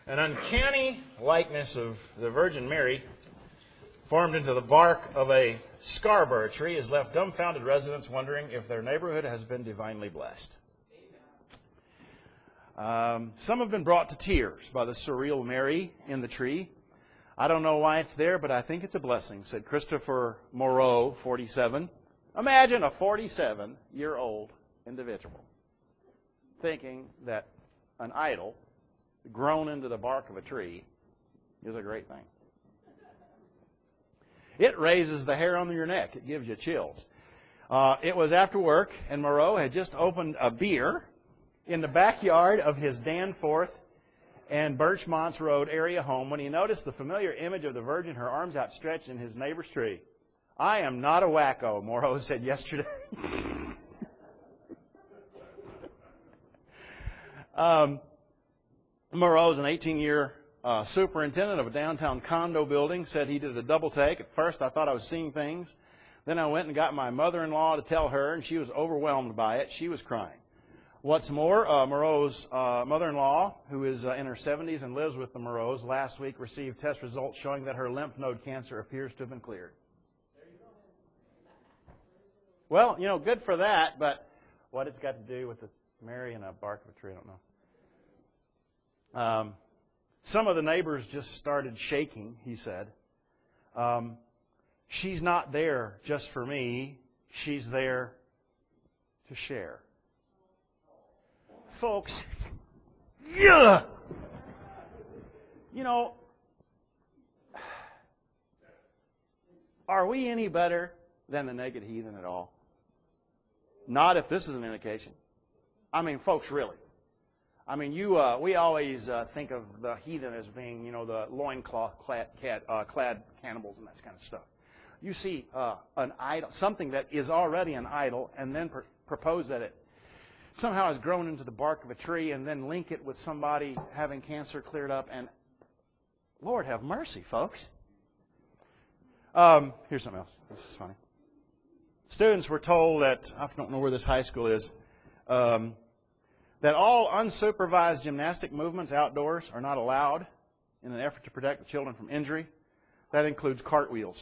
An uncanny likeness of the Virgin Mary formed into the bark of a Scarborough tree has left dumbfounded residents wondering if their neighborhood has been divinely blessed. Some have been brought to tears by the surreal Mary in the tree. I don't know why it's there, but I think it's a blessing, said Christopher Moreau, 47. Imagine a 47-year-old individual thinking that an idol grown into the bark of a tree is a great thing. It raises the hair on your neck. It gives you chills. It was after work, and Moreau had just opened a beer in the backyard of his Danforth and Birchmonts Road area home when he noticed the familiar image of the Virgin, her arms outstretched in his neighbor's tree. I am not a wacko, Moreau said yesterday. Moreau is an 18-year superintendent of a downtown condo building, said he did a double take. At first, I thought I was seeing things. Then I went and got my mother-in-law to tell her, and she was overwhelmed by it. She was crying. What's more, Moreau's mother-in-law, who is in her 70s and lives with the Moreaus, last week received test results showing that her lymph node cancer appears to have been cleared. Well, good for that, but what it's got to do with the Mary and a bark of a tree, I don't know. Some of the neighbors just started shaking, he said. She's not there just for me. She's there to share. Folks, yeah! Are we any better than the naked heathen at all? Not if this is an indication. I mean, folks, really. I mean, we always think of the heathen as being, the loincloth clad cannibals and that kind of stuff. You see an idol, something that is already an idol, and then propose that it somehow has grown into the bark of a tree, and then link it with somebody having cancer cleared up, and Lord have mercy, folks. Here's something else. This is funny. Students were told that, I don't know where this high school is, that all unsupervised gymnastic movements outdoors are not allowed in an effort to protect the children from injury. That includes cartwheels.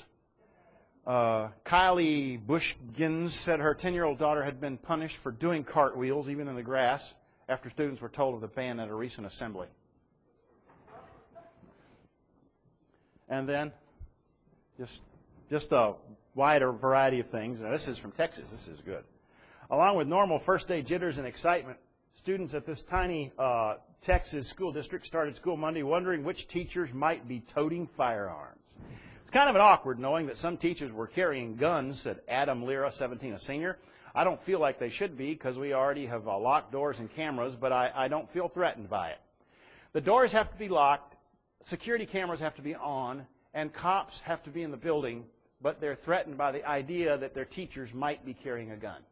Kylie Bushgins said her 10-year-old daughter had been punished for doing cartwheels, even in the grass, after students were told of the ban at a recent assembly. And then, just a wider variety of things. Now, this is from Texas. This is good. Along with normal first-day jitters and excitement, students at this tiny Texas school district started school Monday wondering which teachers might be toting firearms. It's kind of awkward knowing that some teachers were carrying guns, said Adam Lira, 17, a senior. I don't feel like they should be because we already have locked doors and cameras, but I don't feel threatened by it. The doors have to be locked, security cameras have to be on, and cops have to be in the building, but they're threatened by the idea that their teachers might be carrying a gun.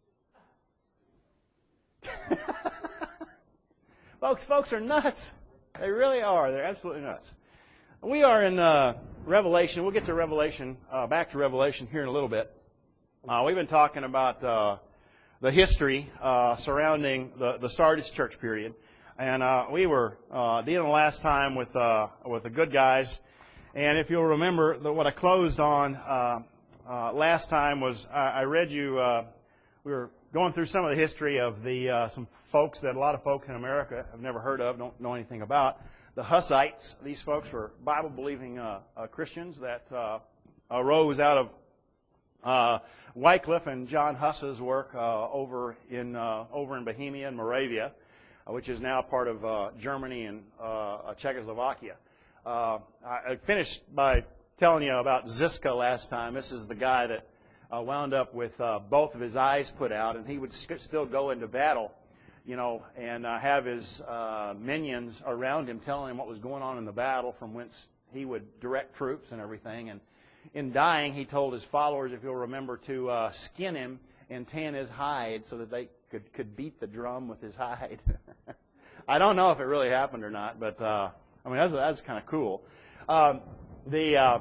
Folks are nuts. They really are. They're absolutely nuts. We are in Revelation. We'll get to Revelation, back to Revelation here in a little bit. We've been talking about the history surrounding the Sardis church period, and we were dealing last time with the good guys. And if you'll remember, what I closed on last time was I read you. We were going through some of the history of some folks that a lot of folks in America have never heard of, don't know anything about. The Hussites. These folks were Bible-believing Christians that arose out of Wycliffe and John Huss's work over in Bohemia and Moravia, which is now part of Germany and Czechoslovakia. I finished by telling you about Ziska last time. This is the guy that wound up with both of his eyes put out, and he would still go into battle, and have his minions around him telling him what was going on in the battle, from whence he would direct troops and everything. And in dying, he told his followers, if you'll remember, to skin him and tan his hide so that they could beat the drum with his hide. I don't know if it really happened or not, but that's kind of cool. The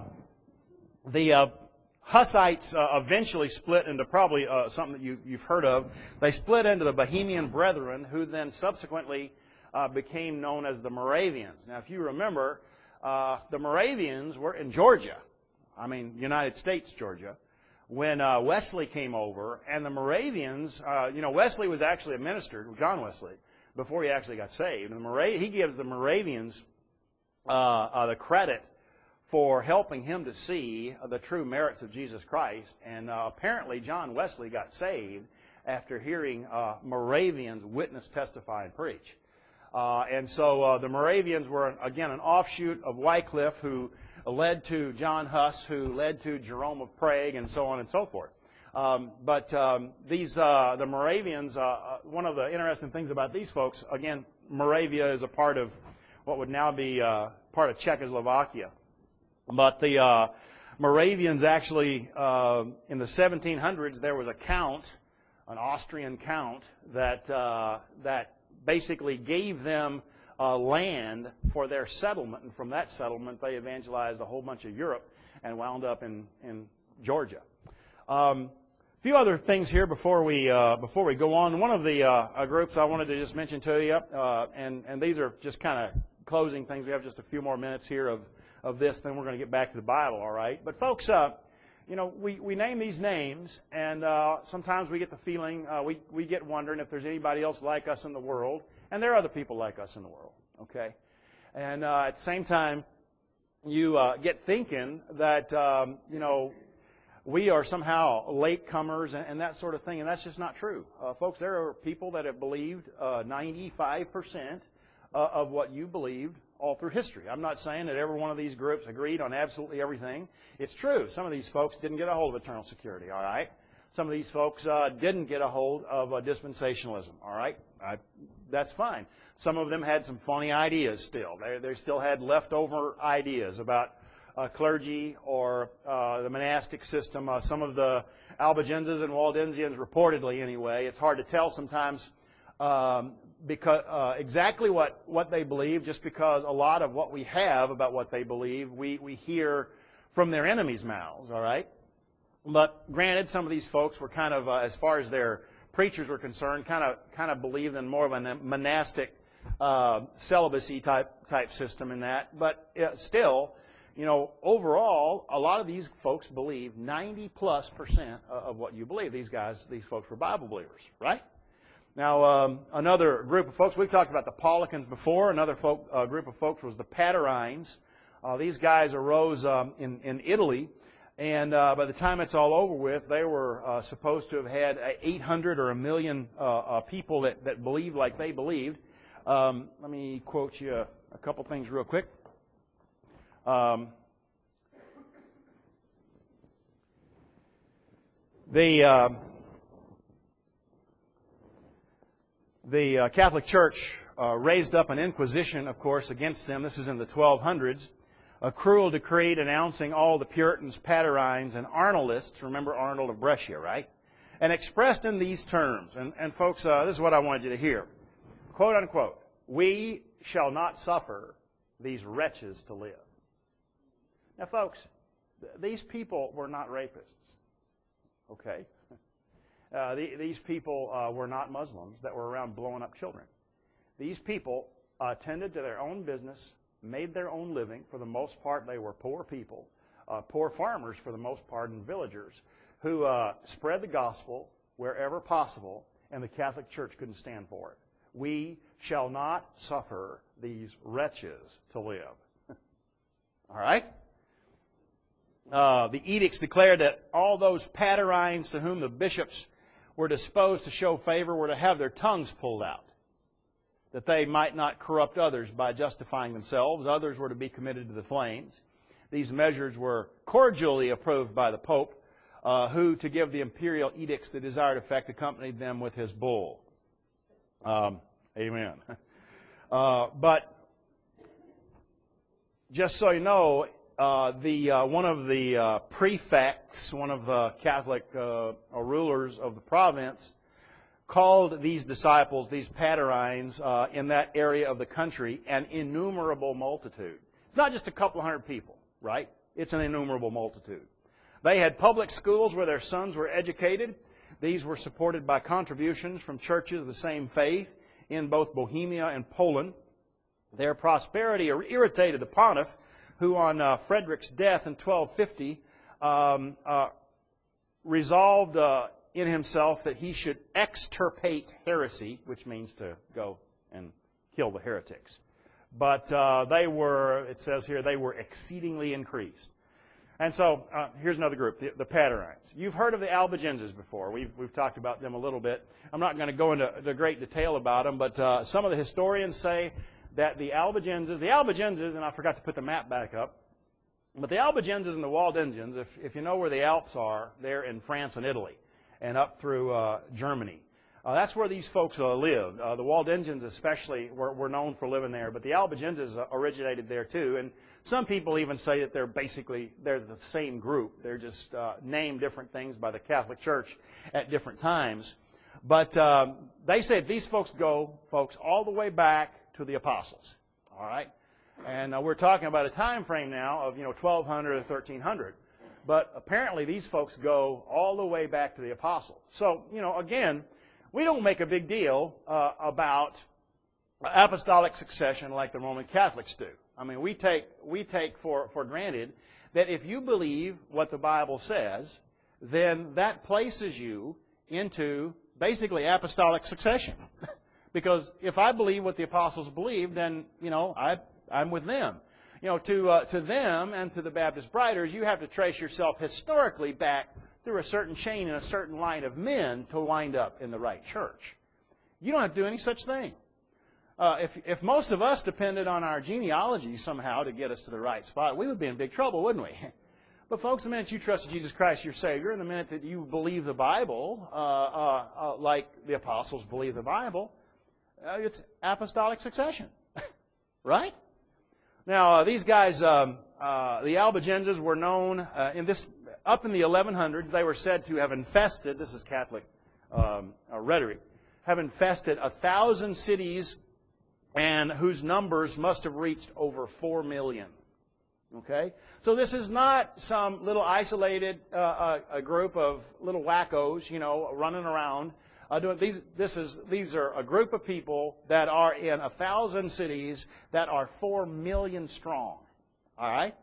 Hussites eventually split into probably something that you've heard of. They split into the Bohemian Brethren, who then subsequently became known as the Moravians. Now, if you remember, the Moravians were in Georgia, United States, Georgia, when Wesley came over, and the Moravians, Wesley was actually a minister, John Wesley, before he actually got saved. And he gives the Moravians the credit for helping him to see the true merits of Jesus Christ. And apparently John Wesley got saved after hearing Moravians witness, testify, and preach. And so the Moravians were, again, an offshoot of Wycliffe, who led to John Huss, who led to Jerome of Prague, and so on and so forth. But the Moravians, one of the interesting things about these folks, again, Moravia is a part of what would now be part of Czechoslovakia. But the Moravians actually, in the 1700s, there was a count, an Austrian count, that basically gave them land for their settlement, and from that settlement they evangelized a whole bunch of Europe and wound up in Georgia. A few other things here before we go on. One of the groups I wanted to just mention to you, and these are just kind of closing things. We have just a few more minutes here of this, then we're going to get back to the Bible, all right? But folks, we name these names, and sometimes we get the feeling, we get wondering if there's anybody else like us in the world. And there are other people like us in the world, okay? And at the same time, you get thinking that, we are somehow latecomers and that sort of thing, and that's just not true. Folks, there are people that have believed 95% of what you believed all through history. I'm not saying that every one of these groups agreed on absolutely everything. It's true. Some of these folks didn't get a hold of eternal security, all right? Some of these folks didn't get a hold of dispensationalism, all right? That's fine. Some of them had some funny ideas still. They still had leftover ideas about clergy or the monastic system. Some of the Albigenses and Waldensians, reportedly anyway, it's hard to tell sometimes because exactly what they believe, just because a lot of what we have about what they believe, we hear from their enemies' mouths, all right? But granted, some of these folks were kind of, as far as their preachers were concerned, kind of believed in more of a monastic celibacy type system in that. But still, overall, a lot of these folks believe 90+% of what you believe. These folks were Bible believers, right? Now, another group of folks, we've talked about the Paulicians before. Another group of folks was the Paterines. These guys arose in Italy. And by the time it's all over with, they were supposed to have had 800 or 1 million people that believed like they believed. Let me quote you a couple things real quick. The Catholic Church raised up an inquisition, of course, against them. This is in the 1200s. A cruel decree denouncing all the Puritans, Paterines, and Arnoldists. Remember Arnold of Brescia, right? And expressed in these terms. And folks, this is what I wanted you to hear. Quote, unquote, "We shall not suffer these wretches to live." Now, folks, these people were not rapists. Okay? These people were not Muslims that were around blowing up children. These people attended to their own business, made their own living. For the most part, they were poor people, poor farmers for the most part, and villagers who spread the gospel wherever possible, and the Catholic Church couldn't stand for it. We shall not suffer these wretches to live. All right? The edicts declared that all those Paterines to whom the bishops were disposed to show favor were to have their tongues pulled out, that they might not corrupt others by justifying themselves. Others were to be committed to the flames. These measures were cordially approved by the Pope, who, to give the imperial edicts the desired effect, accompanied them with his bull. Amen. But just so you know, one of the prefects, one of the Catholic rulers of the province, called these disciples, these Paterines, in that area of the country, an innumerable multitude. It's not just a couple hundred people, right? It's an innumerable multitude. They had public schools where their sons were educated. These were supported by contributions from churches of the same faith in both Bohemia and Poland. Their prosperity irritated the Pontiff, who on Frederick's death in 1250 resolved in himself that he should extirpate heresy, which means to go and kill the heretics. But they were, it says here, they were exceedingly increased. And so here's another group, the Patarines. You've heard of the Albigenses before. We've talked about them a little bit. I'm not going to go into great detail about them, but some of the historians say that the Albigenses, and I forgot to put the map back up, but the Albigenses and the Waldensians, if you know where the Alps are, they're in France and Italy and up through Germany. That's where these folks lived. The Waldensians especially were known for living there, but the Albigenses originated there too. And some people even say that they're the same group. They're just named different things by the Catholic Church at different times. But they say these folks go, all the way back to the apostles. All right? And we're talking about a time frame now of 1200 or 1300. But apparently these folks go all the way back to the apostles. So, again, we don't make a big deal about apostolic succession like the Roman Catholics do. I mean, we take for granted that if you believe what the Bible says, then that places you into basically apostolic succession. Because if I believe what the apostles believed, then, I'm with them. To them and to the Baptist Briders, you have to trace yourself historically back through a certain chain and a certain line of men to wind up in the right church. You don't have to do any such thing. If most of us depended on our genealogy somehow to get us to the right spot, we would be in big trouble, wouldn't we? But folks, the minute you trust Jesus Christ, your Savior, and the minute that you believe the Bible, like the apostles believe the Bible, it's apostolic succession. Right? Now, these guys, the Albigenses were known up in the 1100s. They were said to have infested, this is Catholic rhetoric, have infested 1,000 cities, and whose numbers must have reached over 4 million. Okay? So this is not some little isolated a group of little wackos, running around. These are a group of people that are in 1,000 cities that are 4 million strong. All right?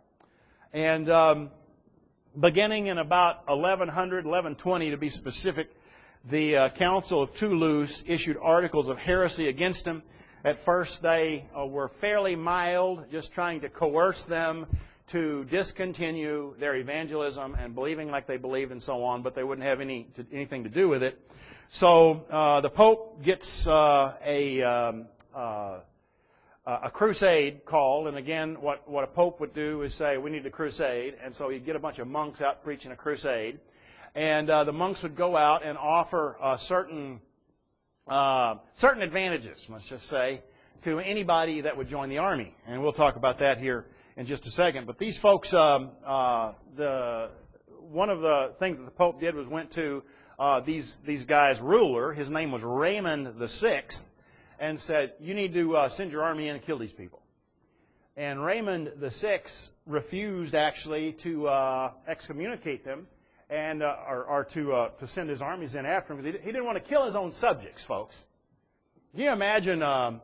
And beginning in about 1100, 1120 to be specific, the Council of Toulouse issued articles of heresy against them. At first they were fairly mild, just trying to coerce them to discontinue their evangelism and believing like they believed and so on, but they wouldn't have anything to do with it. So the Pope gets a crusade called, and again, what a Pope would do is say, we need a crusade, and so he'd get a bunch of monks out preaching a crusade, and the monks would go out and offer certain advantages, let's just say, to anybody that would join the army, and we'll talk about that here in just a second. But these folks, one of the things that the Pope did was went to these guys' ruler. His name was Raymond VI, and said, you need to send your army in and kill these people. And Raymond VI refused actually to excommunicate them and or to send his armies in after him, because he didn't want to kill his own subjects, folks. Can you imagine?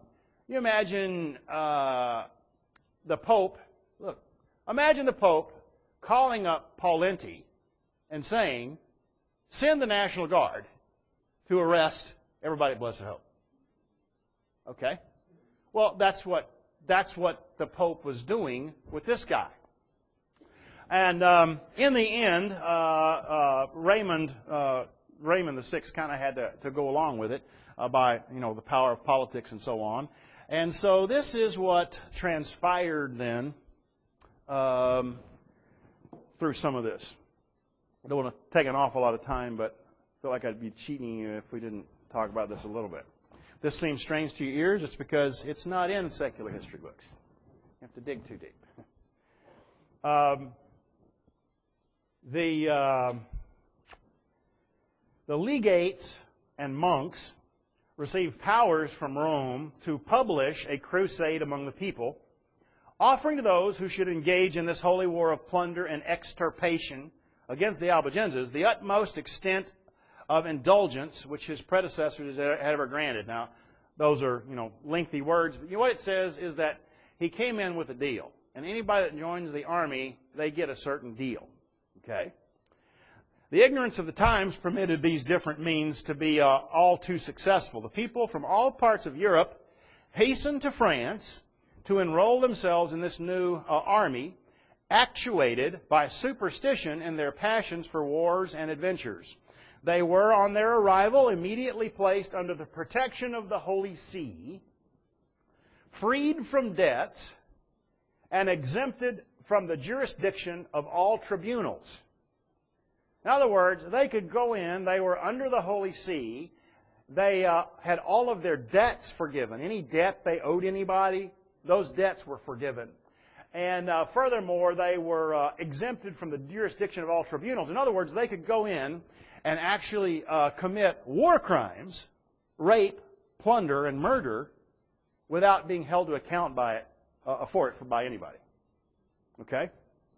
The Pope. Look, imagine the Pope calling up Paulenti and saying, send the National Guard to arrest everybody at Blessed Hope. Okay? Well, that's what the Pope was doing with this guy. And in the end, Raymond VI kind of had to go along with it by the power of politics and so on. And so this is what transpired then through some of this. I don't want to take an awful lot of time, but I feel like I'd be cheating you if we didn't talk about this a little bit. If this seems strange to your ears, it's because it's not in secular history books. You have to dig too deep. The legates and monks received powers from Rome to publish a crusade among the people, offering to those who should engage in this holy war of plunder and extirpation against the Albigenses the utmost extent of indulgence which his predecessors had ever granted. Now, those are, lengthy words. But what it says is that he came in with a deal. And anybody that joins the army, they get a certain deal. Okay? The ignorance of the times permitted these different means to be all too successful. The people from all parts of Europe hastened to France to enroll themselves in this new army, actuated by superstition in their passions for wars and adventures. They were, on their arrival, immediately placed under the protection of the Holy See, freed from debts, and exempted from the jurisdiction of all tribunals. In other words, they could go in, they were under the Holy See, they had all of their debts forgiven. Any debt they owed anybody, those debts were forgiven. And furthermore, they were exempted from the jurisdiction of all tribunals. In other words, they could go in and actually commit war crimes, rape, plunder, and murder without being held to account by anybody. Okay?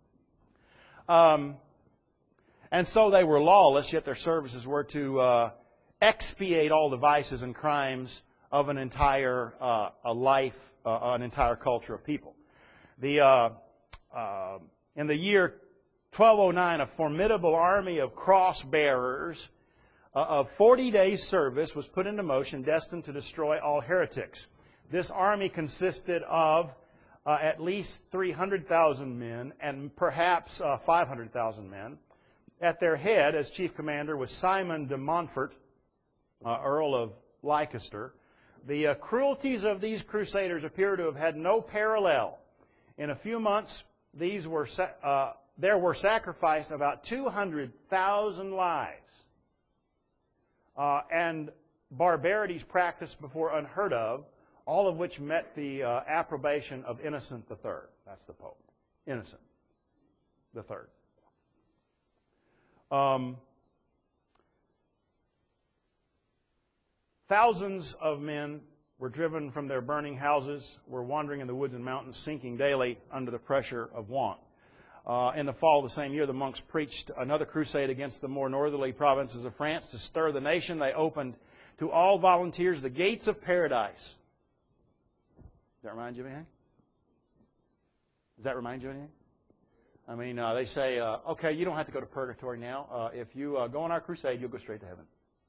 And so they were lawless, yet their services were to expiate all the vices and crimes of an entire life, an entire culture of people. In the year 1209, a formidable army of cross-bearers of 40 days' service was put into motion, destined to destroy all heretics. This army consisted of at least 300,000 men and perhaps 500,000 men. At their head, as chief commander, was Simon de Montfort, Earl of Leicester. The cruelties of these crusaders appear to have had no parallel. In a few months, there were sacrificed about 200,000 lives, and barbarities practiced before unheard of, all of which met the approbation of Innocent III. That's the Pope. Innocent III. Thousands of men were driven from their burning houses, were wandering in the woods and mountains, sinking daily under the pressure of want. In the fall of the same year, the monks preached another crusade against the more northerly provinces of France. To stir the nation, they opened to all volunteers the gates of paradise. Does that remind you of anything? Does that remind you of anything? I mean, they say, okay, you don't have to go to purgatory now. If you go on our crusade, you'll go straight to heaven.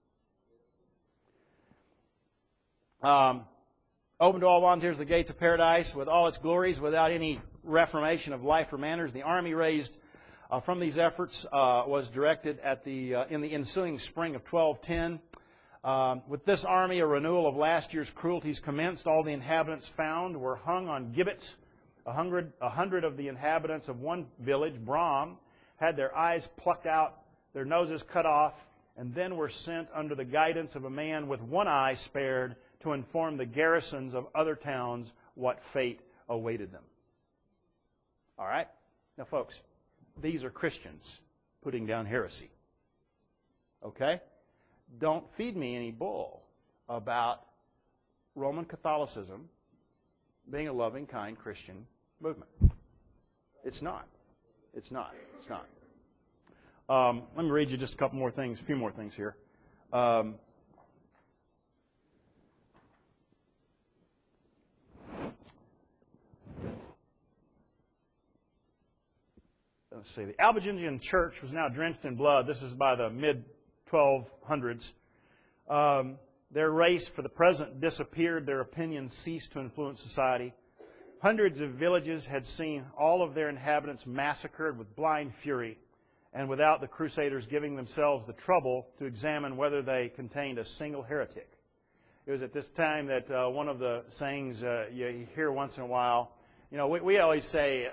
Open to all volunteers the gates of paradise with all its glories, without any reformation of life or manners. The army raised from these efforts was directed at in the ensuing spring of 1210. With this army, a renewal of last year's cruelties commenced. All the inhabitants found were hung on gibbets. 100 of the inhabitants of one village, Bram, had their eyes plucked out, their noses cut off, and then were sent under the guidance of a man with one eye spared to inform the garrisons of other towns what fate awaited them. All right? Now, folks, these are Christians putting down heresy. Okay? Don't feed me any bull about Roman Catholicism being a loving, kind Christian movement. It's not. It's not. It's not. Let me read you just a few more things here. Let's see. The Albigensian church was now drenched in blood. This is by the mid-1200s. Their race, for the present, disappeared. Their opinions ceased to influence society. Hundreds of villages had seen all of their inhabitants massacred with blind fury, and without the crusaders giving themselves the trouble to examine whether they contained a single heretic. It was at this time that one of the sayings you hear once in a while, we always say,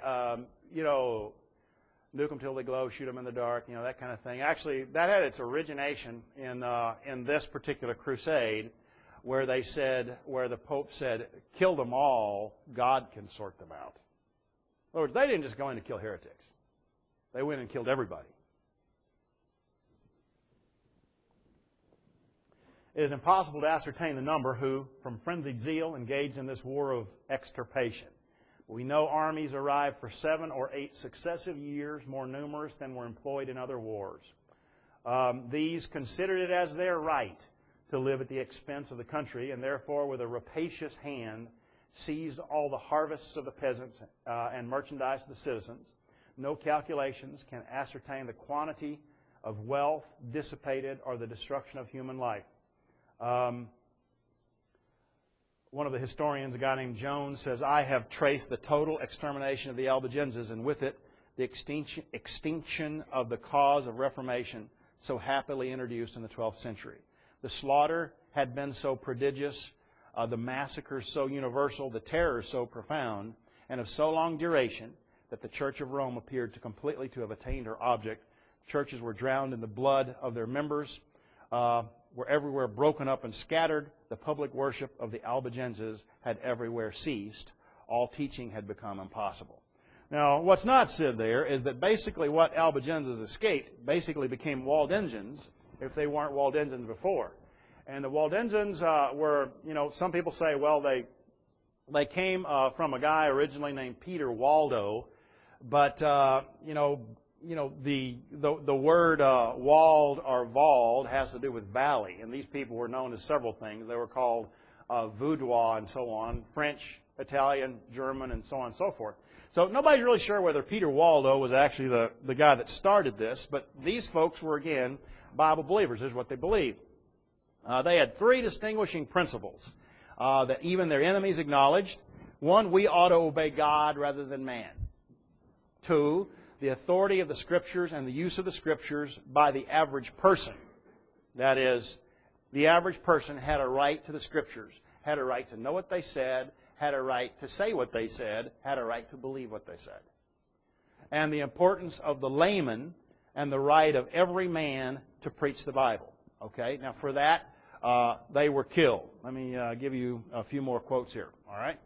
nuke them till they glow, shoot them in the dark, that kind of thing. Actually, that had its origination in this particular crusade, where the Pope said, kill them all, God can sort them out. In other words, they didn't just go in to kill heretics. They went and killed everybody. It is impossible to ascertain the number who, from frenzied zeal, engaged in this war of extirpation. We know armies arrived for 7 or 8 successive years, more numerous than were employed in other wars. These considered it as their right to live at the expense of the country, and therefore with a rapacious hand seized all the harvests of the peasants and merchandise of the citizens. No calculations can ascertain the quantity of wealth dissipated or the destruction of human life. One of the historians, a guy named Jones, says, I have traced the total extermination of the Albigenses, and with it the extinction of the cause of Reformation so happily introduced in the 12th century. The slaughter had been so prodigious, the massacres so universal, the terrors so profound, and of so long duration that the Church of Rome appeared to completely to have attained her object. Churches were drowned in the blood of their members, were everywhere broken up and scattered. The public worship of the Albigenses had everywhere ceased. All teaching had become impossible. Now, what's not said there is that basically what Albigenses escaped basically became Waldensians if they weren't Waldensians before. And the Waldensians were, some people say, well, they came from a guy originally named Peter Waldo, but the word walled or vald has to do with valley, and these people were known as several things. They were called Vaudois and so on, French, Italian, German, and so on and so forth. So nobody's really sure whether Peter Waldo was actually the guy that started this, but these folks were, again, Bible believers, is what they believed. They had three distinguishing principles that even their enemies acknowledged. One, we ought to obey God rather than man. Two, the authority of the Scriptures and the use of the Scriptures by the average person. That is, the average person had a right to the Scriptures, had a right to know what they said, had a right to say what they said, had a right to believe what they said. And the importance of the layman and the right of every man to preach the Bible. Okay, now for that, they were killed. Let me give you a few more quotes here, all right?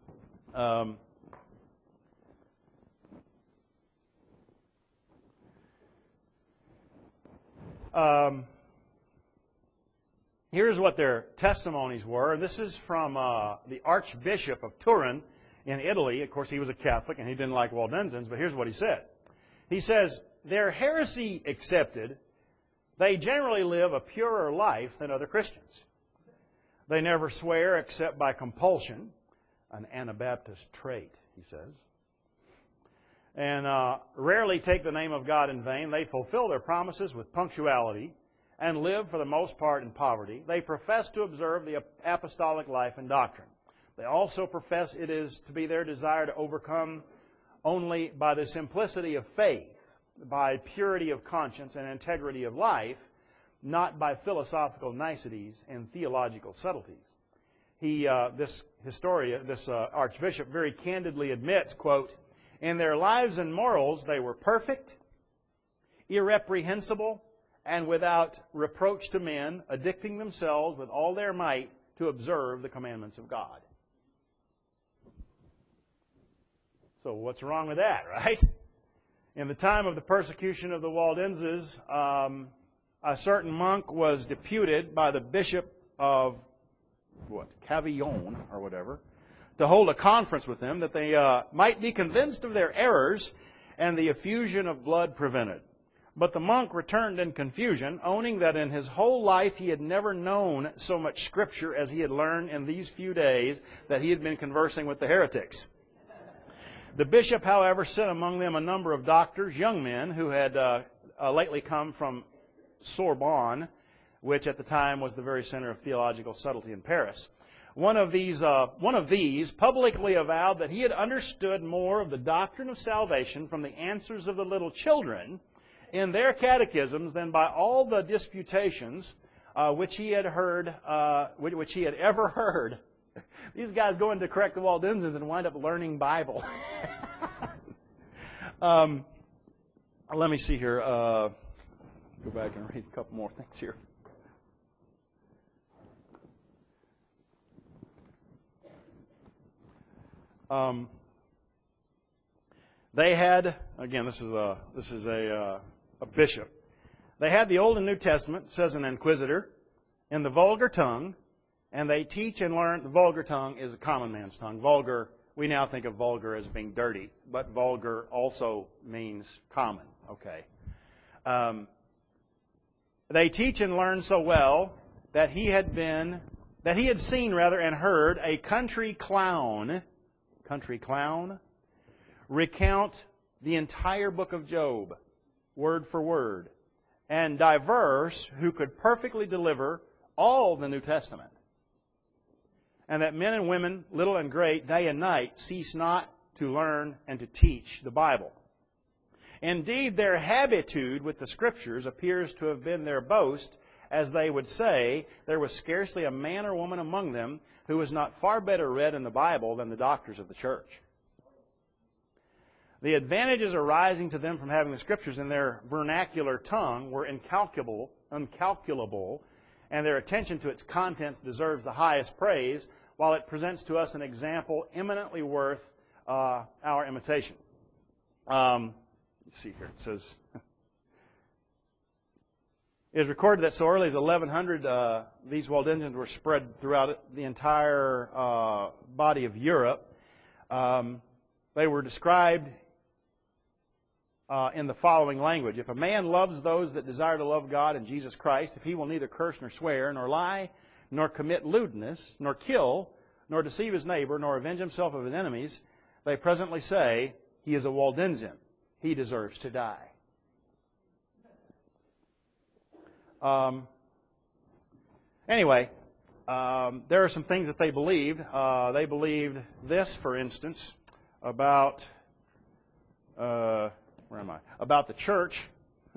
Here's what their testimonies were. This is from the Archbishop of Turin in Italy. Of course, he was a Catholic and he didn't like Waldensians, but here's what he said. He says, their heresy accepted, they generally live a purer life than other Christians. They never swear except by compulsion, an Anabaptist trait, he says. And rarely take the name of God in vain. They fulfill their promises with punctuality and live for the most part in poverty. They profess to observe the apostolic life and doctrine. They also profess it is to be their desire to overcome only by the simplicity of faith, by purity of conscience and integrity of life, not by philosophical niceties and theological subtleties. This archbishop very candidly admits, quote, in their lives and morals they were perfect, irreprehensible, and without reproach to men, addicting themselves with all their might to observe the commandments of God. So what's wrong with that, right? In the time of the persecution of the Waldenses, a certain monk was deputed by the bishop of, Cavaillon or whatever, to hold a conference with them that they might be convinced of their errors and the effusion of blood prevented. But the monk returned in confusion, owning that in his whole life he had never known so much Scripture as he had learned in these few days that he had been conversing with the heretics. The bishop, however, sent among them a number of doctors, young men, who had lately come from Sorbonne, which at the time was the very center of theological subtlety in Paris. One of these publicly avowed that he had understood more of the doctrine of salvation from the answers of the little children in their catechisms than by all the disputations which he had ever heard. These guys go in to correct the Waldensians and wind up learning Bible. Let me see here. Go back and read a couple more things here. They had, again, this is a bishop. They had the Old and New Testament, says an inquisitor, in the vulgar tongue, and they teach and learn. The vulgar tongue is a common man's tongue. Vulgar, we now think of vulgar as being dirty, but vulgar also means common. Okay. They teach and learn so well that he had seen and heard a country clown recount the entire book of Job, word for word, and diverse who could perfectly deliver all the New Testament. And that men and women, little and great, day and night, cease not to learn and to teach the Bible. Indeed, their habitude with the Scriptures appears to have been their boast, as they would say, there was scarcely a man or woman among them who was not far better read in the Bible than the doctors of the church. The advantages arising to them from having the Scriptures in their vernacular tongue were incalculable, and their attention to its contents deserves the highest praise, while it presents to us an example eminently worth our imitation. Let's see here. It says, it is recorded that so early as 1100, these Waldensians were spread throughout the entire body of Europe. They were described in the following language. If a man loves those that desire to love God and Jesus Christ, if he will neither curse nor swear, nor lie, nor commit lewdness, nor kill, nor deceive his neighbor, nor avenge himself of his enemies, they presently say, he is a Waldensian. He deserves to die. Anyway, there are some things that they believed. They believed this, for instance, about about the church.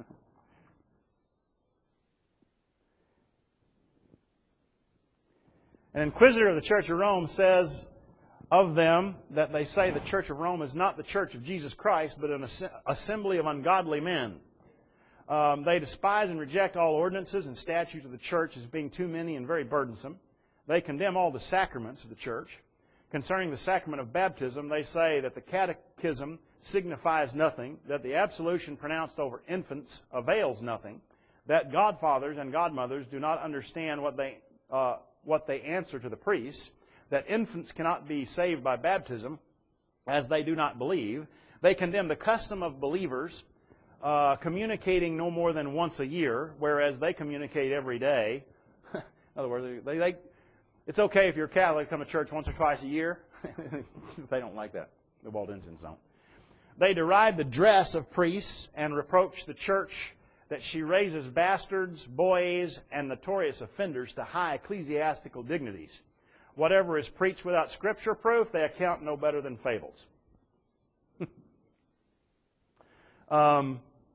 An inquisitor of the Church of Rome says of them that they say the Church of Rome is not the Church of Jesus Christ, but an assembly of ungodly men. They despise and reject all ordinances and statutes of the church as being too many and very burdensome. They condemn all the sacraments of the church. Concerning the sacrament of baptism, they say that the catechism signifies nothing, that the absolution pronounced over infants avails nothing, that godfathers and godmothers do not understand what they answer to the priests, that infants cannot be saved by baptism, as they do not believe. They condemn the custom of believers communicating no more than once a year, whereas they communicate every day. In other words, it's okay if you're Catholic to come to church once or twice a year. They don't like that. The Waldensians don't. They deride the dress of priests and reproach the church that she raises bastards, boys, and notorious offenders to high ecclesiastical dignities. Whatever is preached without Scripture proof, they account no better than fables. Let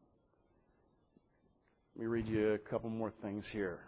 me read you a couple more things here.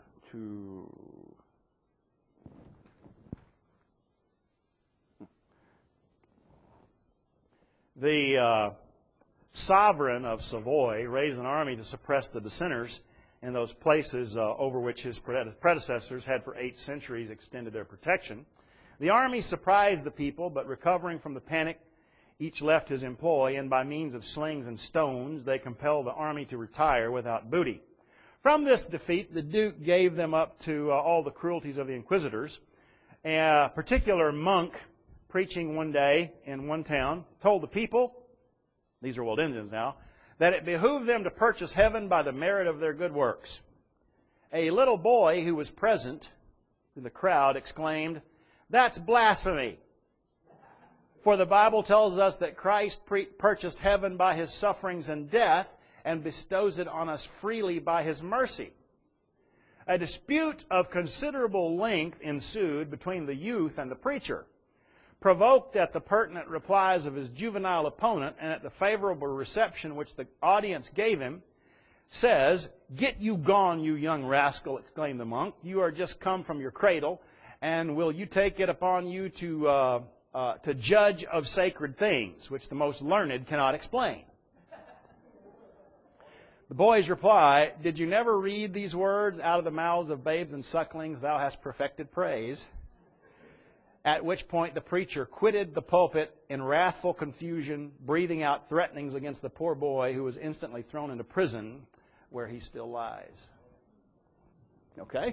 The sovereign of Savoy raised an army to suppress the dissenters in those places over which his predecessors had for 8 centuries extended their protection. The army surprised the people, but recovering from the panic, each left his employ, and by means of slings and stones, they compelled the army to retire without booty. From this defeat, the Duke gave them up to all the cruelties of the inquisitors. A particular monk, preaching one day in one town, told the people, these are Waldensians now, that it behooved them to purchase heaven by the merit of their good works. A little boy who was present in the crowd exclaimed, "That's blasphemy! For the Bible tells us that Christ purchased heaven by His sufferings and death and bestows it on us freely by His mercy." A dispute of considerable length ensued between the youth and the preacher. Provoked at the pertinent replies of his juvenile opponent and at the favorable reception which the audience gave him, says, "Get you gone, you young rascal," exclaimed the monk. "You are just come from your cradle, and will you take it upon you to judge of sacred things, which the most learned cannot explain?" The boy's reply, "Did you never read these words, out of the mouths of babes and sucklings thou hast perfected praise?" At which point the preacher quitted the pulpit in wrathful confusion, breathing out threatenings against the poor boy, who was instantly thrown into prison, where he still lies. Okay?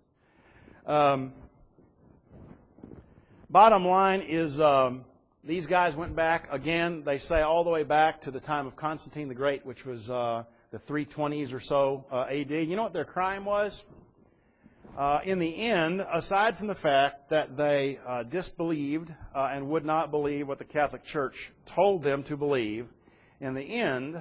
Bottom line is, these guys went back, again, they say all the way back to the time of Constantine the Great, which was the 320s or so AD. You know what their crime was? in the end, aside from the fact that they disbelieved and would not believe what the Catholic Church told them to believe, in the end,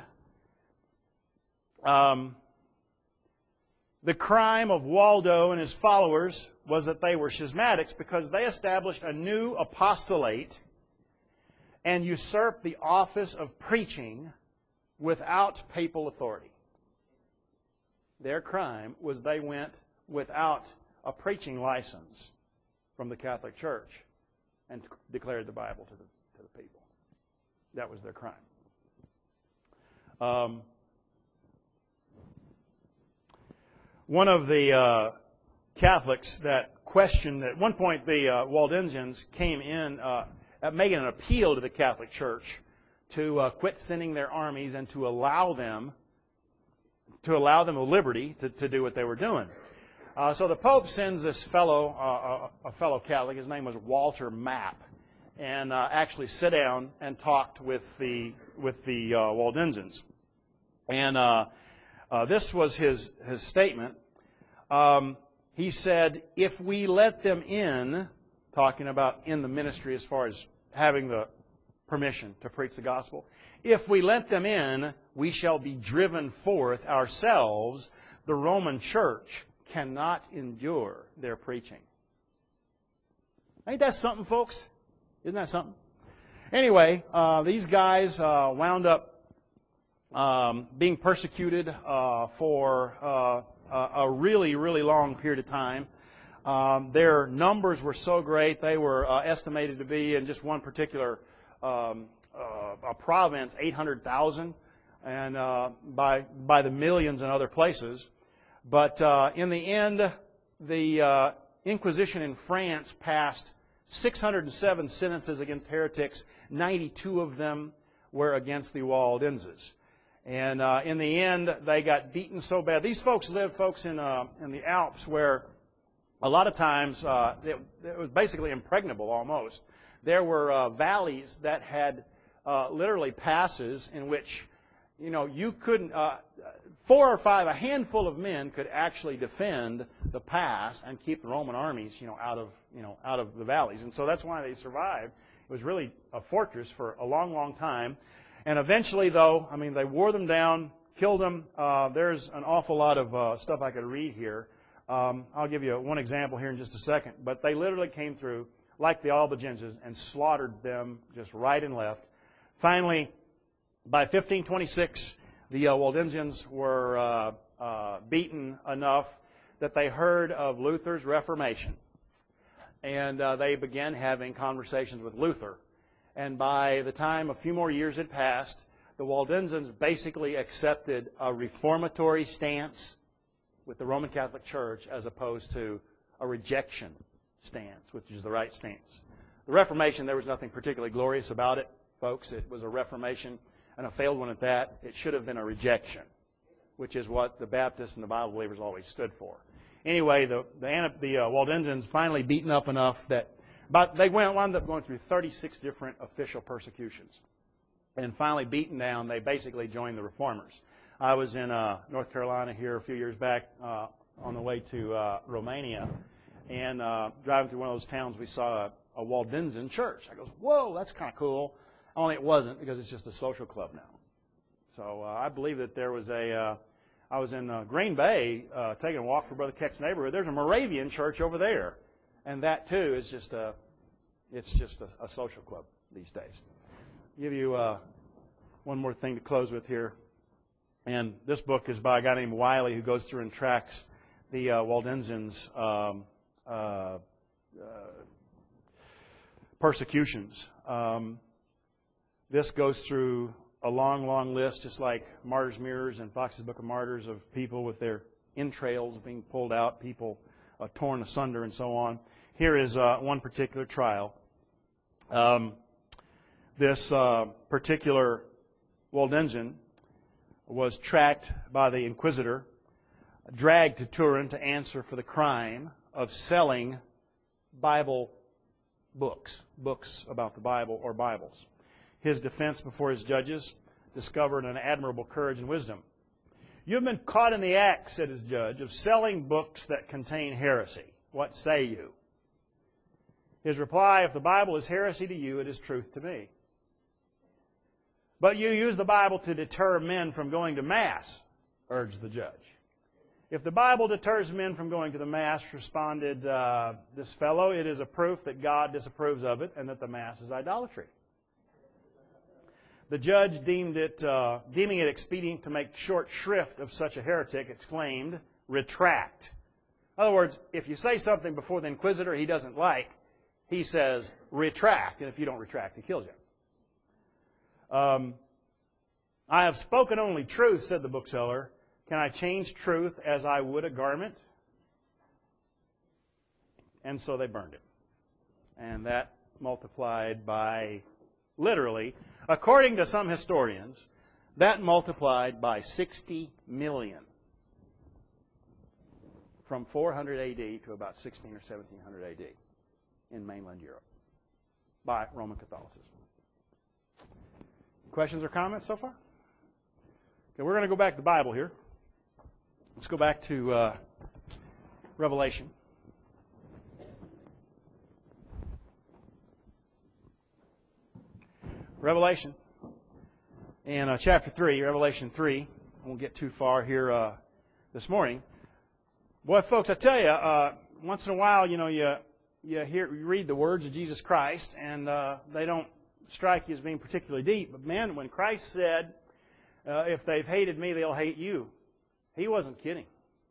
the crime of Waldo and his followers was that they were schismatics because they established a new apostolate and usurped the office of preaching without papal authority. Their crime was they went without a preaching license from the Catholic Church and declared the Bible to the people. That was their crime. One of the Catholics that questioned, at one point the Waldensians came in making an appeal to the Catholic Church to quit sending their armies and to allow them the liberty to do what they were doing. So the Pope sends this fellow, a fellow Catholic, his name was Walter Map, and actually sit down and talked with the Waldensians. And this was his statement. He said, if we let them in, talking about in the ministry as far as having the permission to preach the gospel, if we let them in, we shall be driven forth ourselves. The Roman Church cannot endure their preaching. Ain't that something, folks? Isn't that something? Anyway, these guys wound up being persecuted for a really, really long period of time. Their numbers were so great, they were estimated to be in just one particular a province, 800,000, and by the millions in other places. But in the end, the Inquisition in France passed 607 sentences against heretics. 92 of them were against the Waldenses. And in the end, they got beaten so bad. These folks lived, in the Alps, where a lot of times it was basically impregnable almost. There were valleys that had literally passes in which, you couldn't. 4 or 5, a handful of men could actually defend the pass and keep the Roman armies, out of the valleys. And so that's why they survived. It was really a fortress for a long, long time. And eventually, though, they wore them down, killed them. There's an awful lot of stuff I could read here. I'll give you one example here in just a second. But they literally came through, like the Albigenses, and slaughtered them just right and left. Finally, by 1526, the Waldensians were beaten enough that they heard of Luther's Reformation. And they began having conversations with Luther. And by the time a few more years had passed, the Waldensians basically accepted a reformatory stance with the Roman Catholic Church as opposed to a rejection stance, which is the right stance. The Reformation, there was nothing particularly glorious about it, folks. It was a reformation, and a failed one at that. It should have been a rejection, which is what the Baptists and the Bible believers always stood for. Anyway, the Waldensians finally beaten up enough that they wound up going through 36 different official persecutions. And finally beaten down, they basically joined the Reformers. I was in North Carolina here a few years back on the way to Romania, and driving through one of those towns, we saw a Waldensian church. I goes, whoa, that's kind of cool. Only it wasn't, because it's just a social club now. So I believe that there was I was in Green Bay taking a walk through Brother Keck's neighborhood. There's a Moravian church over there. And that, too, is just a social club these days. I'll give you one more thing to close with here. And this book is by a guy named Wiley, who goes through and tracks the Waldensians' persecutions. This goes through a long, long list, just like Martyr's Mirrors and Fox's Book of Martyrs, of people with their entrails being pulled out, people torn asunder, and so on. Here is one particular trial. This particular Waldensian was tracked by the Inquisitor, dragged to Turin to answer for the crime of selling Bible books about the Bible or Bibles. His defense before his judges discovered an admirable courage and wisdom. "You've been caught in the act," said his judge, "of selling books that contain heresy. What say you?" His reply, "If the Bible is heresy to you, it is truth to me. But you use the Bible to deter men from going to Mass," urged the judge. "If the Bible deters men from going to the Mass," responded this fellow, "it is a proof that God disapproves of it and that the Mass is idolatry." The judge, deeming it expedient to make short shrift of such a heretic, exclaimed, "Retract." In other words, if you say something before the inquisitor he doesn't like, he says, "Retract," and if you don't retract, he kills you. "I have spoken only truth," said the bookseller. "Can I change truth as I would a garment?" And so they burned him. And that multiplied by, literally, according to some historians, that multiplied by 60 million. From 400 AD to about 16 or 1700 AD in mainland Europe by Roman Catholicism. Questions or comments so far? Okay, we're going to go back to the Bible here. Let's go back to Revelation. Revelation. In chapter 3, Revelation 3. I won't get too far here this morning. Boy, folks, I tell you, once in a while, you read the words of Jesus Christ, and they don't strike you as being particularly deep. But man, when Christ said, "If they've hated me, they'll hate you," He wasn't kidding.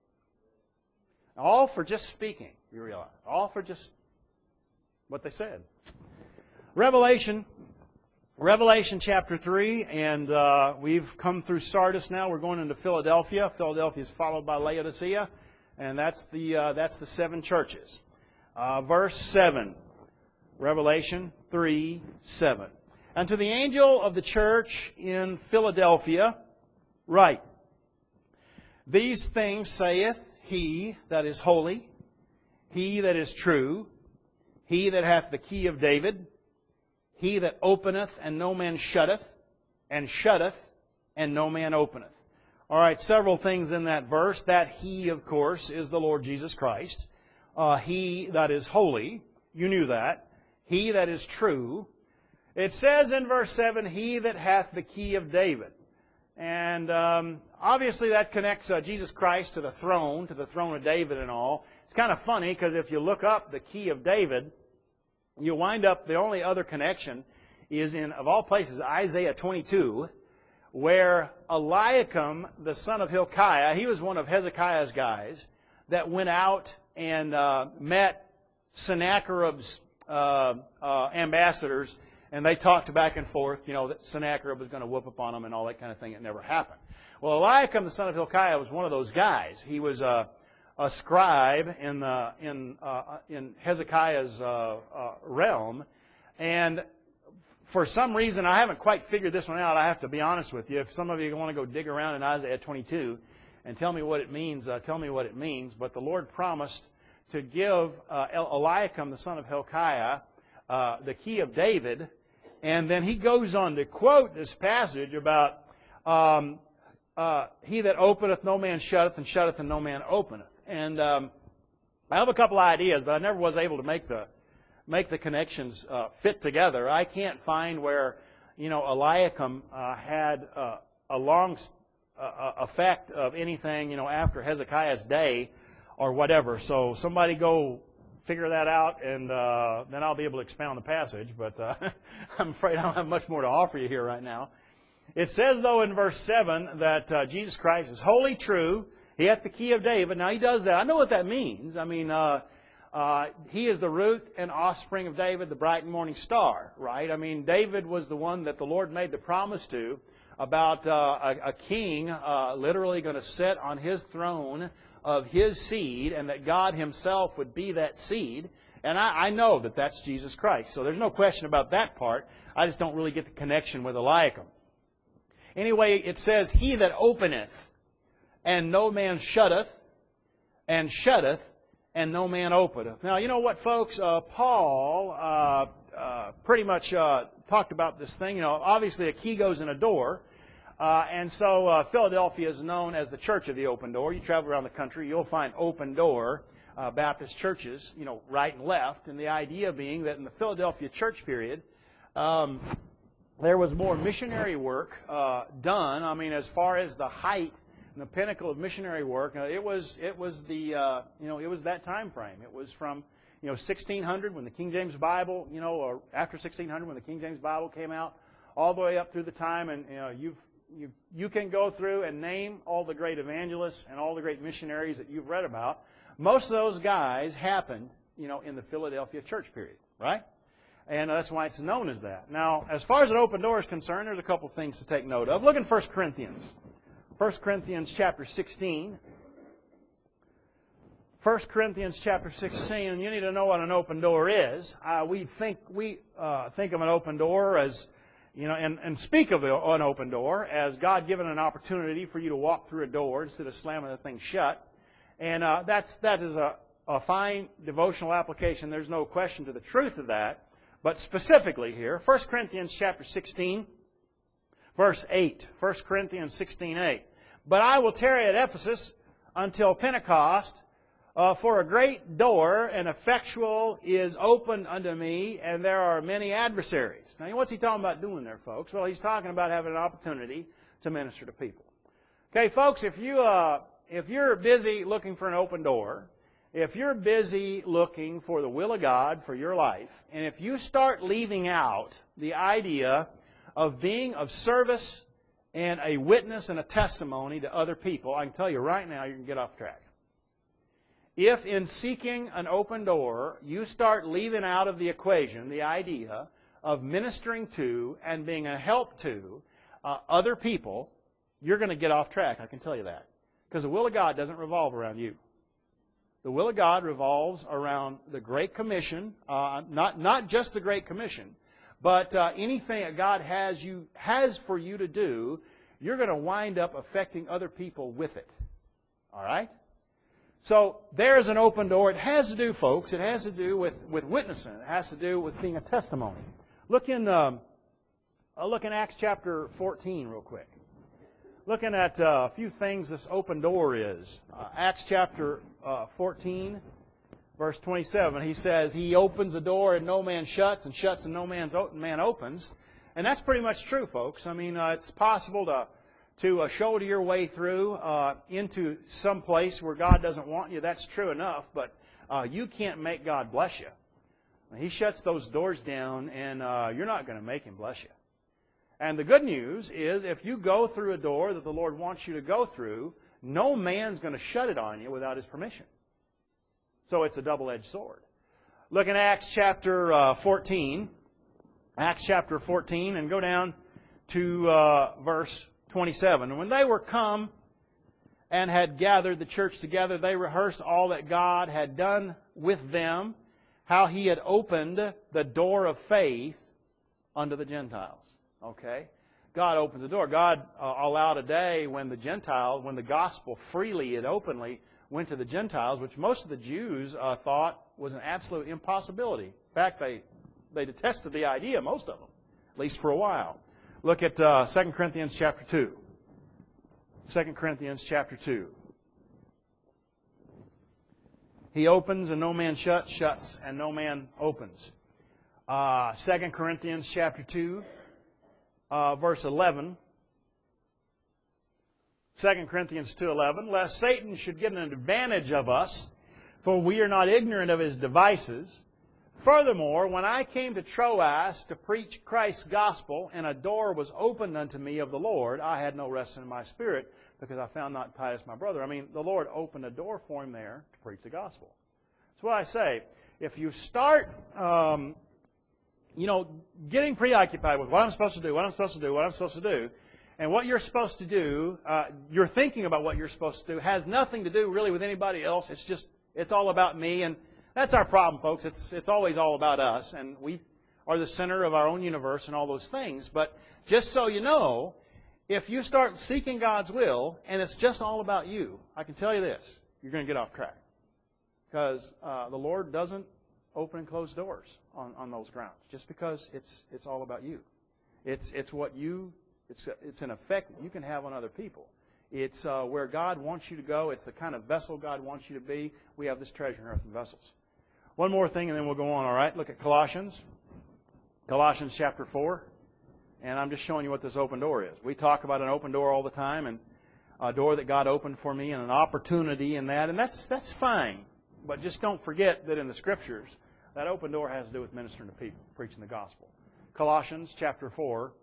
All for just speaking, you realize. All for just what they said. Revelation chapter 3, and we've come through Sardis now. We're going into Philadelphia. Philadelphia is followed by Laodicea, and that's the 7 churches. Verse 7, Revelation 3:7. "And to the angel of the church in Philadelphia write, These things saith He that is holy, He that is true, He that hath the key of David, He that openeth and no man shutteth, and shutteth and no man openeth." All right, several things in that verse. That He, of course, is the Lord Jesus Christ. He that is holy, you knew that. He that is true. It says in verse 7, "He that hath the key of David." And obviously that connects Jesus Christ to the throne of David and all. It's kind of funny because if you look up the key of David, you'll wind up, the only other connection is in, of all places, Isaiah 22, where Eliakim, the son of Hilkiah, he was one of Hezekiah's guys that went out and met Sennacherib's ambassadors, and they talked back and forth, that Sennacherib was going to whoop upon them and all that kind of thing. It never happened. Well, Eliakim, the son of Hilkiah, was one of those guys. He was a scribe in Hezekiah's realm, and for some reason, I haven't quite figured this one out. I have to be honest with you. If some of you want to go dig around in Isaiah 22 and tell me what it means, tell me what it means. But the Lord promised to give Eliakim, the son of Hilkiah, the key of David, and then he goes on to quote this passage about "He that openeth, no man shutteth, and shutteth, and no man openeth." And I have a couple ideas, but I never was able to make the connections fit together. I can't find where Eliakim had a long effect of anything after Hezekiah's day or whatever. So somebody go figure that out, and then I'll be able to expound the passage. But I'm afraid I don't have much more to offer you here right now. It says, though, in verse 7 that Jesus Christ is holy, true. He hath the key of David. Now, He does that. I know what that means. I mean, He is the root and offspring of David, the bright and morning star, right? I mean, David was the one that the Lord made the promise to about a king literally going to sit on his throne of his seed, and that God Himself would be that seed. And I know that that's Jesus Christ. So there's no question about that part. I just don't really get the connection with Eliakim. Anyway, it says, "He that openeth, and no man shutteth, and shutteth, and no man openeth." Now, you know what, folks? Paul pretty much talked about this thing. Obviously a key goes in a door. And so Philadelphia is known as the Church of the Open Door. You travel around the country, you'll find open door Baptist churches, right and left. And the idea being that in the Philadelphia church period, there was more missionary work done. I mean, as far as the height and the pinnacle of missionary work, it was that time frame. It was from 1600 when the King James Bible, or after 1600 when the King James Bible came out, all the way up through the time, and you can go through and name all the great evangelists and all the great missionaries that you've read about. Most of those guys happened, in the Philadelphia church period, right? And that's why it's known as that. Now, as far as an open door is concerned, there's a couple things to take note of. Look in 1 Corinthians. 1 Corinthians chapter 16. 1 Corinthians chapter 16, and you need to know what an open door is. We think of an open door as, and speak of an open door as God given an opportunity for you to walk through a door instead of slamming the thing shut. And that is a fine devotional application. There's no question to the truth of that. But specifically here, 1 Corinthians chapter 16, verse 8. 1 Corinthians 16:8. But I will tarry at Ephesus until Pentecost, for a great door and effectual is opened unto me, and there are many adversaries. Now, what's he talking about doing there, folks? Well, he's talking about having an opportunity to minister to people. Okay, folks, if you're busy looking for an open door, if you're busy looking for the will of God for your life, and if you start leaving out the idea of being of service and a witness and a testimony to other people, I can tell you right now you can get off track. If in seeking an open door, you start leaving out of the equation the idea of ministering to and being a help to other people, you're going to get off track, I can tell you that. Because the will of God doesn't revolve around you. The will of God revolves around the Great Commission, not just the Great Commission, but anything that God has for you to do, you're going to wind up affecting other people with it. All right? So there's an open door. It has to do, folks, it has to do with witnessing. It has to do with being a testimony. Look in Acts chapter 14 real quick. Looking at a few things this open door is. Acts chapter 14, verse 27, he says, He opens a door and no man shuts, and shuts and no man opens. And that's pretty much true, folks. I mean, it's possible to shoulder your way through into some place where God doesn't want you. That's true enough, but you can't make God bless you. He shuts those doors down, and you're not going to make Him bless you. And the good news is, if you go through a door that the Lord wants you to go through, no man's going to shut it on you without His permission. So it's a double-edged sword. Look in Acts chapter 14. Acts chapter 14, and go down to verse 27. And when they were come and had gathered the church together, they rehearsed all that God had done with them, how He had opened the door of faith unto the Gentiles. Okay? God opens the door. God allowed a day when the gospel freely and openly went to the Gentiles, which most of the Jews thought was an absolute impossibility. In fact, they detested the idea, most of them, at least for a while. Look at 2 Corinthians chapter 2. 2 Corinthians chapter 2. He opens and no man shuts, shuts and no man opens. 2 Corinthians chapter 2. Verse 11, 2 Corinthians 2:11, lest Satan should get an advantage of us, for we are not ignorant of his devices. Furthermore, when I came to Troas to preach Christ's gospel, and a door was opened unto me of the Lord, I had no rest in my spirit, because I found not Titus my brother. I mean, the Lord opened a door for him there to preach the gospel. That's what I say. If you start getting preoccupied with what I'm supposed to do, and what you're supposed to do, you're thinking about what you're supposed to do, has nothing to do really with anybody else. It's all about me, and that's our problem, folks. It's always all about us, and we are the center of our own universe and all those things. But just so you know, if you start seeking God's will, and it's just all about you, I can tell you this, you're going to get off track. Because the Lord doesn't open and close doors on those grounds, just because it's all about you. It's what you It's an effect that you can have on other people. It's where God wants you to go. It's the kind of vessel God wants you to be. We have this treasure in earthen vessels. One more thing, and then we'll go on, all right? Look at Colossians. Colossians chapter 4. And I'm just showing you what this open door is. We talk about an open door all the time, and a door that God opened for me, and an opportunity in that. And that's fine. But just don't forget that in the Scriptures, that open door has to do with ministering to people, preaching the gospel. Colossians chapter 4.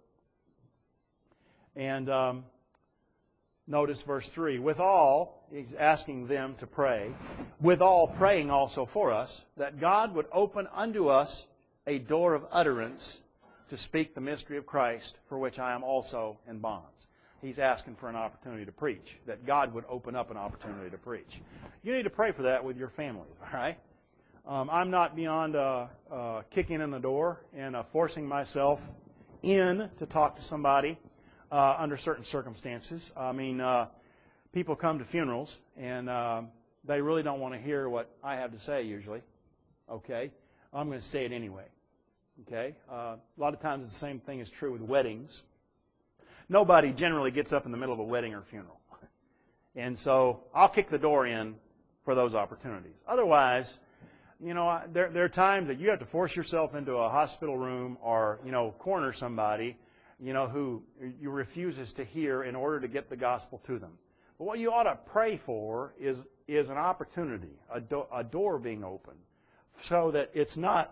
And notice verse 3. Withal, he's asking them to pray, withal praying also for us, that God would open unto us a door of utterance to speak the mystery of Christ, for which I am also in bonds. He's asking for an opportunity to preach, that God would open up an opportunity to preach. You need to pray for that with your families, all right? I'm not beyond kicking in the door and forcing myself in to talk to somebody under certain circumstances. I mean, people come to funerals, and they really don't want to hear what I have to say usually. Okay? I'm going to say it anyway. Okay? A lot of times the same thing is true with weddings. Nobody generally gets up in the middle of a wedding or funeral. And so I'll kick the door in for those opportunities. Otherwise, you know, there are times that you have to force yourself into a hospital room or, you know, corner somebody, you know, who you refuses to hear in order to get the gospel to them. But what you ought to pray for is an opportunity, a door being opened, so that it's not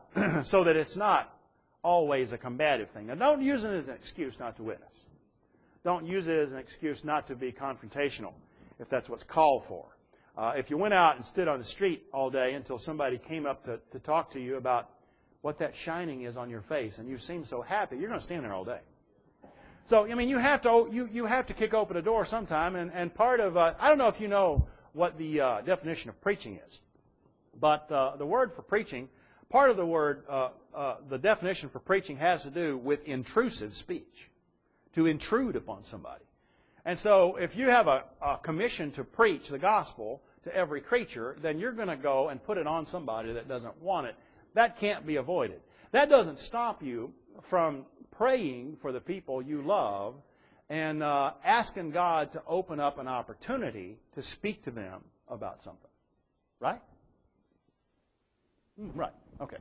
always a combative thing. Now, don't use it as an excuse not to witness. Don't use it as an excuse not to be confrontational, if that's what's called for. If you went out and stood on the street all day until somebody came up to talk to you about what that shining is on your face, and you seem so happy, you're going to stand there all day. So, I mean, you have to kick open a door sometime, and part of, I don't know if you know what the definition of preaching is, but the word for preaching, part of the word, the definition for preaching has to do with intrusive speech, to intrude upon somebody. And so if you have a commission to preach the gospel to every creature, then you're going to go and put it on somebody that doesn't want it. That can't be avoided. That doesn't stop you from praying for the people you love and asking God to open up an opportunity to speak to them about something. Right? Right. Okay.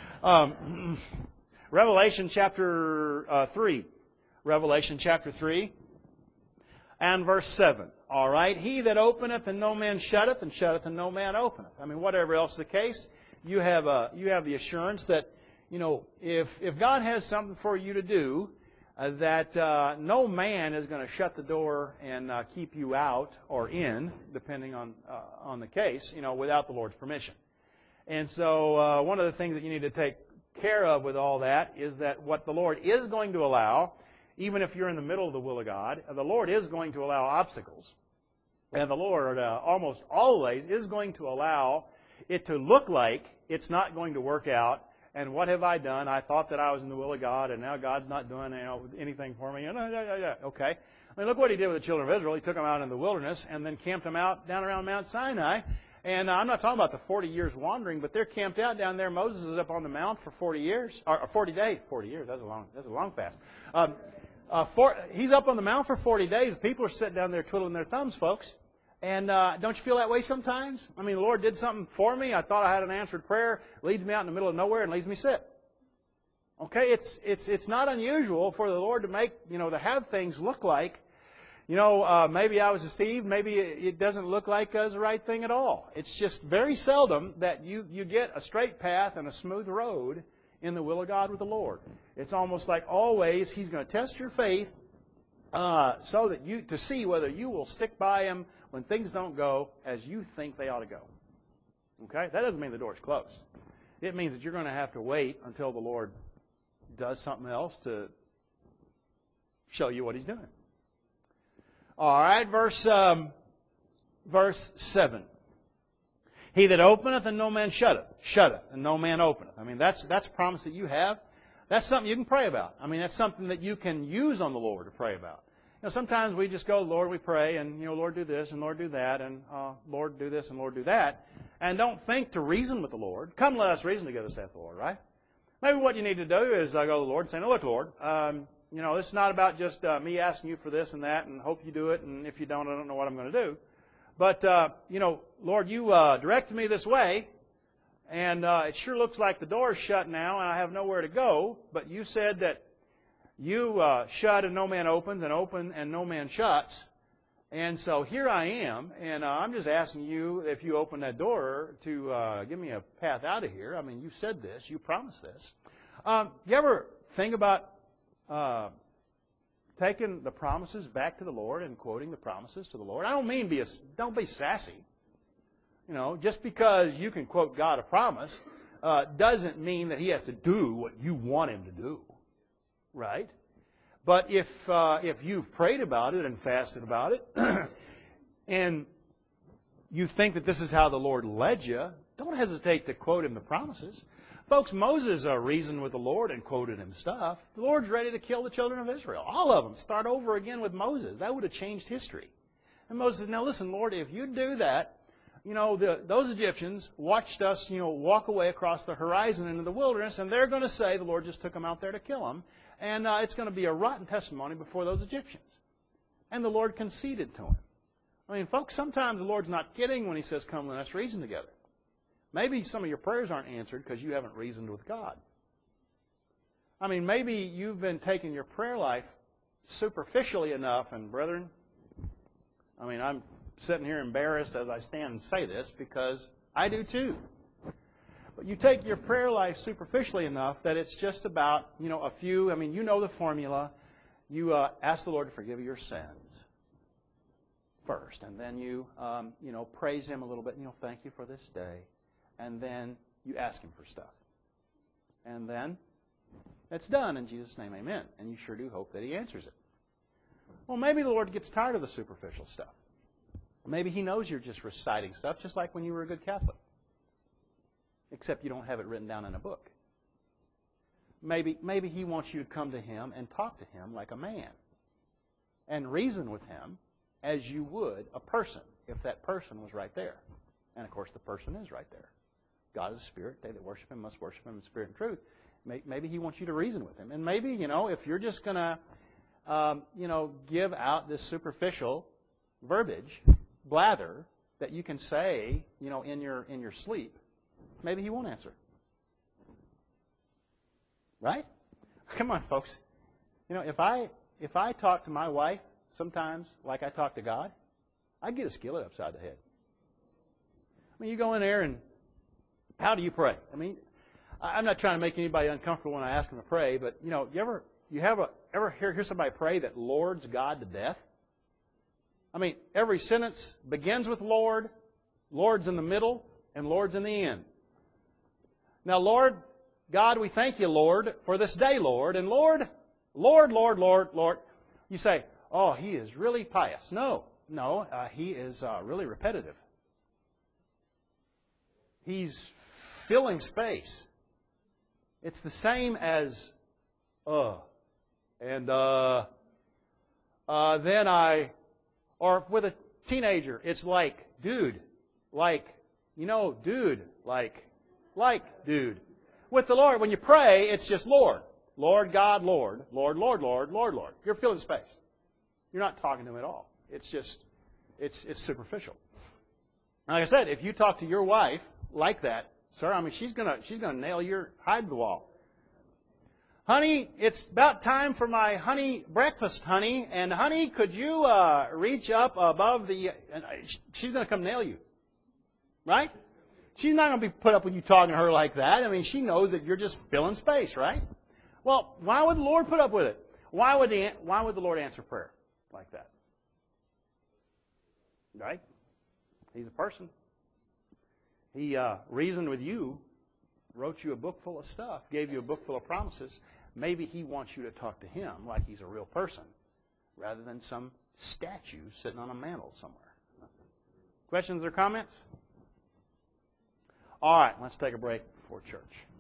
Revelation chapter 3. Revelation chapter 3 and verse 7. All right. He that openeth and no man shutteth, and shutteth and no man openeth. I mean, whatever else is the case, you have the assurance that, you know, if God has something for you to do, that no man is going to shut the door and keep you out or in, depending on the case, you know, without the Lord's permission. And so one of the things that you need to take care of with all that is that what the Lord is going to allow, even if you're in the middle of the will of God, the Lord is going to allow obstacles. And the Lord almost always is going to allow it to look like it's not going to work out. And what have I done? I thought that I was in the will of God, and now God's not doing anything for me. Okay. I mean, look what He did with the children of Israel. He took them out in the wilderness and then camped them out down around Mount Sinai. And I'm not talking about the 40 years wandering, but they're camped out down there. Moses is up on the mount for 40 years, or 40 days. 40 years, that's a long fast. He's up on the mount for 40 days. People are sitting down there twiddling their thumbs, folks. And don't you feel that way sometimes? I mean, the Lord did something for me. I thought I had an answered prayer. Leads me out in the middle of nowhere and leaves me sit. Okay, it's not unusual for the Lord to make, you know, to have things look like, you know, maybe I was deceived. Maybe it doesn't look like it was the right thing at all. It's just very seldom that you get a straight path and a smooth road in the will of God with the Lord. It's almost like always He's going to test your faith so that to see whether you will stick by Him when things don't go as you think they ought to go. Okay? That doesn't mean the door's closed. It means that you're going to have to wait until the Lord does something else to show you what He's doing. All right, verse 7. He that openeth and no man shutteth and no man openeth. I mean, that's a promise that you have. That's something you can pray about. I mean, that's something that you can use on the Lord to pray about. You know, sometimes we just go, Lord, we pray, and, you know, Lord, do this, and Lord, do that, and Lord, do this, and Lord, do that, and don't think to reason with the Lord. Come, let us reason together, saith the Lord, right? Maybe what you need to do is go to the Lord and say, no, look, Lord, it's not about just me asking you for this and that and hope you do it, and if you don't, I don't know what I'm going to do. But, Lord, you directed me this way, and it sure looks like the door's shut now and I have nowhere to go, but you said that you shut and no man opens, and open and no man shuts. And so here I am, and I'm just asking you, if you open that door, to give me a path out of here. I mean, you said this. You promised this. You ever think about taking the promises back to the Lord and quoting the promises to the Lord? I don't mean don't be sassy. Just because you can quote God a promise doesn't mean that He has to do what you want Him to do, right? But if you've prayed about it and fasted about it, and you think that this is how the Lord led you, don't hesitate to quote Him the promises. Folks, Moses reasoned with the Lord and quoted Him stuff. The Lord's ready to kill the children of Israel. All of them. Start over again with Moses. That would have changed history. And Moses said, now listen, Lord, if you do that, those Egyptians watched us, walk away across the horizon into the wilderness, and they're going to say the Lord just took them out there to kill them. And it's going to be a rotten testimony before those Egyptians. And the Lord conceded to him. I mean, folks, sometimes the Lord's not kidding when He says, come, let us reason together. Maybe some of your prayers aren't answered because you haven't reasoned with God. I mean, maybe you've been taking your prayer life superficially enough, and brethren, I mean, I'm sitting here embarrassed as I stand and say this because I do too. But you take your prayer life superficially enough that it's just about, a few, the formula. You ask the Lord to forgive your sins first. And then you, praise Him a little bit. Thank you for this day. And then you ask Him for stuff. And then it's done in Jesus' name, amen. And you sure do hope that He answers it. Well, maybe the Lord gets tired of the superficial stuff. Maybe He knows you're just reciting stuff, just like when you were a good Catholic. Except you don't have it written down in a book. Maybe He wants you to come to Him and talk to Him like a man. And reason with Him as you would a person, if that person was right there. And of course the person is right there. God is a spirit. They that worship Him must worship Him in spirit and truth. Maybe He wants you to reason with Him. And maybe, if you're just going to, give out this superficial verbiage, blather, that you can say, in your sleep, maybe He won't answer. Right? Come on, folks. If I talk to my wife sometimes like I talk to God, I'd get a skillet upside the head. You go in there and how do you pray? I'm not trying to make anybody uncomfortable when I ask them to pray, but you ever hear somebody pray that Lord's God to death? Every sentence begins with Lord, Lord's in the middle, and Lord's in the end. Now, Lord, God, we thank you, Lord, for this day, Lord. And Lord. You say, oh, he is really pious. No, he is really repetitive. He's filling space. It's the same as and then I, or with a teenager, it's like, dude, dude, dude. With the Lord, when you pray, it's just Lord. Lord God, Lord. Lord, Lord, Lord, Lord, Lord. You're filling space. You're not talking to Him at all. It's just, it's superficial. Like I said, if you talk to your wife like that, sir, she's gonna nail your hide to the wall. Honey, it's about time for my honey breakfast, honey. And honey, could you reach up above the... She's going to come nail you. Right? She's not going to be put up with you talking to her like that. She knows that you're just filling space, right? Well, why would the Lord put up with it? Why would the Lord answer prayer like that? Right? He's a person. He reasoned with you, wrote you a book full of stuff, gave you a book full of promises. Maybe He wants you to talk to Him like He's a real person rather than some statue sitting on a mantle somewhere. Questions or comments? All right, let's take a break before church.